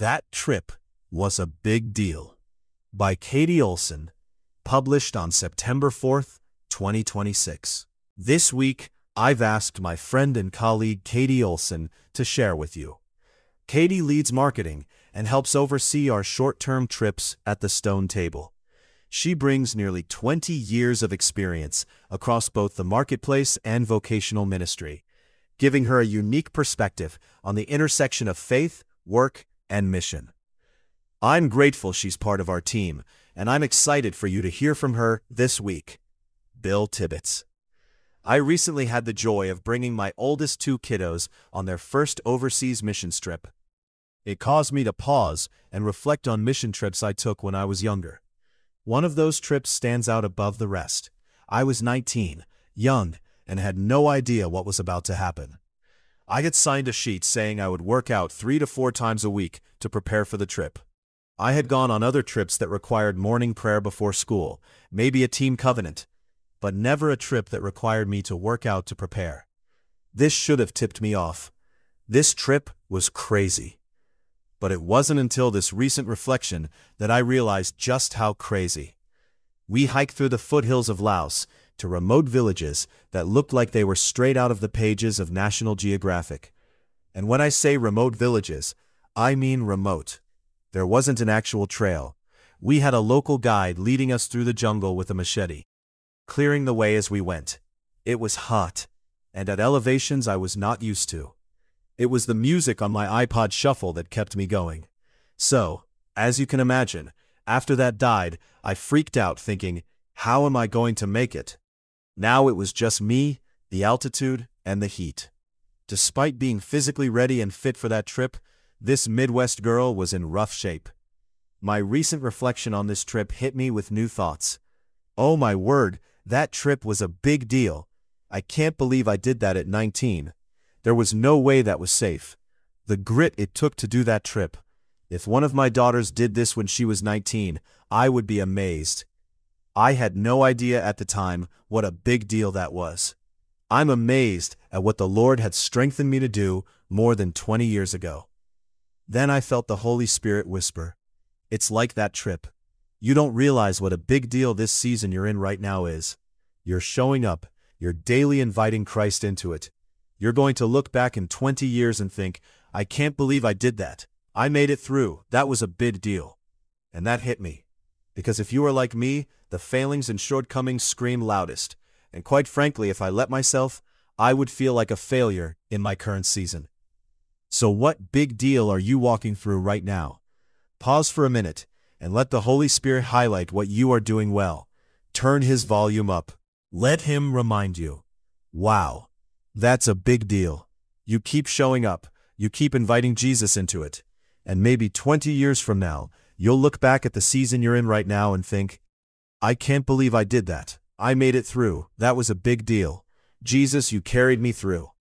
That Trip Was a Big Deal by Katie Olson, published on September 4th, 2026. This week, I've asked my friend and colleague Katie Olson to share with you. Katie leads marketing and helps oversee our short-term trips at the Stone Table. She brings nearly 20 years of experience across both the marketplace and vocational ministry, giving her a unique perspective on the intersection of faith, work, and mission. I'm grateful she's part of our team, and I'm excited for you to hear from her this week. Bill Tibbetts. I recently had the joy of bringing my oldest two kiddos on their first overseas mission trip. It caused me to pause and reflect on mission trips I took when I was younger. One of those trips stands out above the rest. I was 19, young, and had no idea what was about to happen. I had signed a sheet saying I would work out 3 to 4 times a week to prepare for the trip. I had gone on other trips that required morning prayer before school, maybe a team covenant, but never a trip that required me to work out to prepare. This should have tipped me off. This trip was crazy. But it wasn't until this recent reflection that I realized just how crazy. We hiked through the foothills of Laos to remote villages that looked like they were straight out of the pages of National Geographic. And when I say remote villages, I mean remote. There wasn't an actual trail. We had a local guide leading us through the jungle with a machete, clearing the way as we went. It was hot, and at elevations I was not used to. It was the music on my iPod Shuffle that kept me going. So, as you can imagine, after that died, I freaked out thinking, how am I going to make it? Now it was just me, the altitude, and the heat. Despite being physically ready and fit for that trip, this Midwest girl was in rough shape. My recent reflection on this trip hit me with new thoughts. Oh my word, that trip was a big deal. I can't believe I did that at 19. There was no way that was safe. The grit it took to do that trip. If one of my daughters did this when she was 19, I would be amazed. I had no idea at the time what a big deal that was. I'm amazed at what the Lord had strengthened me to do more than 20 years ago. Then I felt the Holy Spirit whisper, "It's like that trip. You don't realize what a big deal this season you're in right now is. You're showing up. You're daily inviting Christ into it. You're going to look back in 20 years and think, I can't believe I did that. I made it through. That was a big deal." And that hit me. Because if you are like me, the failings and shortcomings scream loudest. And quite frankly, if I let myself, I would feel like a failure in my current season. So what big deal are you walking through right now? Pause for a minute and let the Holy Spirit highlight what you are doing well. Turn His volume up. Let Him remind you. Wow, that's a big deal. You keep showing up. You keep inviting Jesus into it. And maybe 20 years from now, you'll look back at the season you're in right now and think, I can't believe I did that. I made it through. That was a big deal. Jesus, you carried me through.